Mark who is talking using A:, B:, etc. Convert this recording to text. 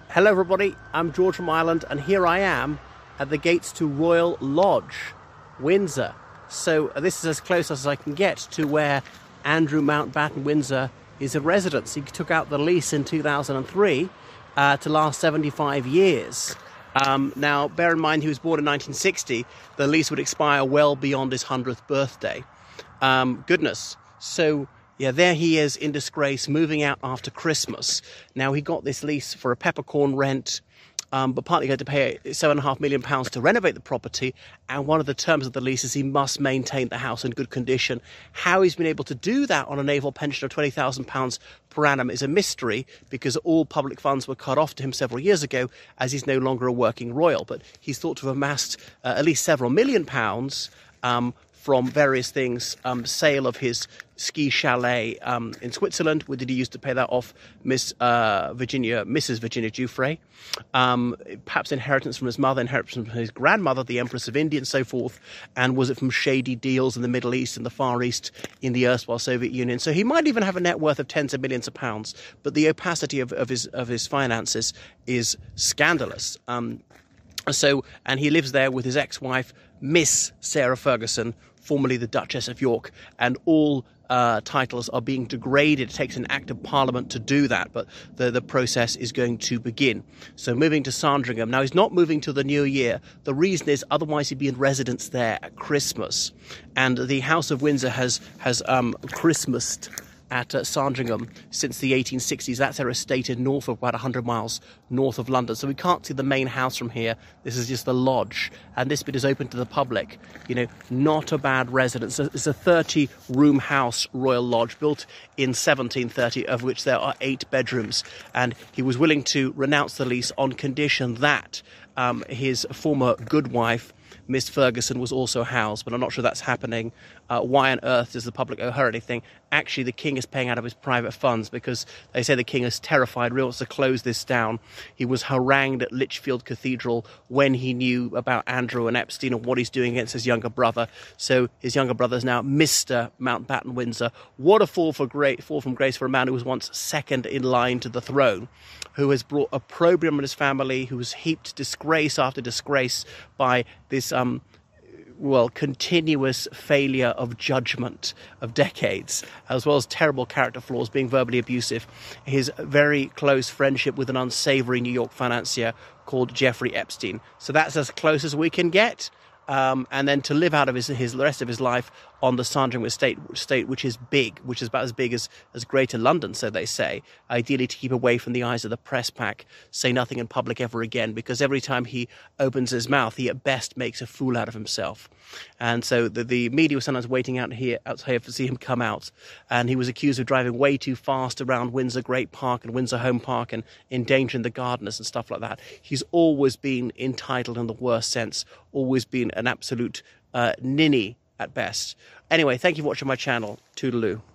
A: Hello everybody, I'm George from Ireland and here I am at the gates to Royal Lodge, Windsor. So this is as close as I can get to where Andrew Mountbatten Windsor is a residence. He took out the lease in 2003 to last 75 years. Now bear in mind he was born in 1960, the lease would expire well beyond his 100th birthday. Goodness. So yeah, there he is in disgrace, moving out after Christmas. Now, he got this lease for a peppercorn rent, but partly he had to pay £7.5 million to renovate the property. And one of the terms of the lease is he must maintain the house in good condition. How he's been able to do that on a naval pension of £20,000 per annum is a mystery, because all public funds were cut off to him several years ago, as he's no longer a working royal. But he's thought to have amassed at least several £1 million from various things, sale of his ski chalet in Switzerland. Did he used to pay that off Mrs. Virginia Giuffre? Perhaps inheritance from his mother, inheritance from his grandmother, the Empress of India, and so forth. And was it from shady deals in the Middle East and the Far East in the erstwhile Soviet Union? So he might even have a net worth of tens of millions of pounds, but the opacity of his finances is scandalous. And he lives there with his ex-wife, Miss Sarah Ferguson, formerly the Duchess of York, and all titles are being degraded. It takes an act of Parliament to do that, but the process is going to begin. So moving to Sandringham. Now, he's not moving till the new year. The reason is otherwise he'd be in residence there at Christmas. And the House of Windsor has Christmased at Sandringham since the 1860s. That's their estate in Norfolk, about 100 miles north of London. So we can't see the main house from here. This is just the lodge. And this bit is open to the public. You know, not a bad residence. It's a 30-room house, Royal Lodge, built in 1730, of which there are 8 bedrooms. And he was willing to renounce the lease on condition that his former good wife, Miss Ferguson, was also housed, but I'm not sure that's happening. Why on earth does the public owe her anything? Actually, the king is paying out of his private funds, because they say the king is terrified, really wants to close this down. He was harangued at Lichfield Cathedral when he knew about Andrew and Epstein and what he's doing against his younger brother. So his younger brother is now Mr. Mountbatten Windsor. What a fall from grace for a man who was once second in line to the throne, who has brought opprobrium on his family, who was heaped disgrace after disgrace by this continuous failure of judgment of decades, as well as terrible character flaws, being verbally abusive. His very close friendship with an unsavory New York financier called Jeffrey Epstein. So that's as close as we can get. And then to live out of the rest of his life on the Sandringham estate, which is big, which is about as big as Greater London, so they say, ideally to keep away from the eyes of the press pack, say nothing in public ever again, because every time he opens his mouth, he at best makes a fool out of himself. And so the media was sometimes waiting out here to see him come out, and he was accused of driving way too fast around Windsor Great Park and Windsor Home Park and endangering the gardeners and stuff like that. He's always been entitled in the worst sense, always been an absolute ninny at best. Anyway, thank you for watching my channel. Toodaloo.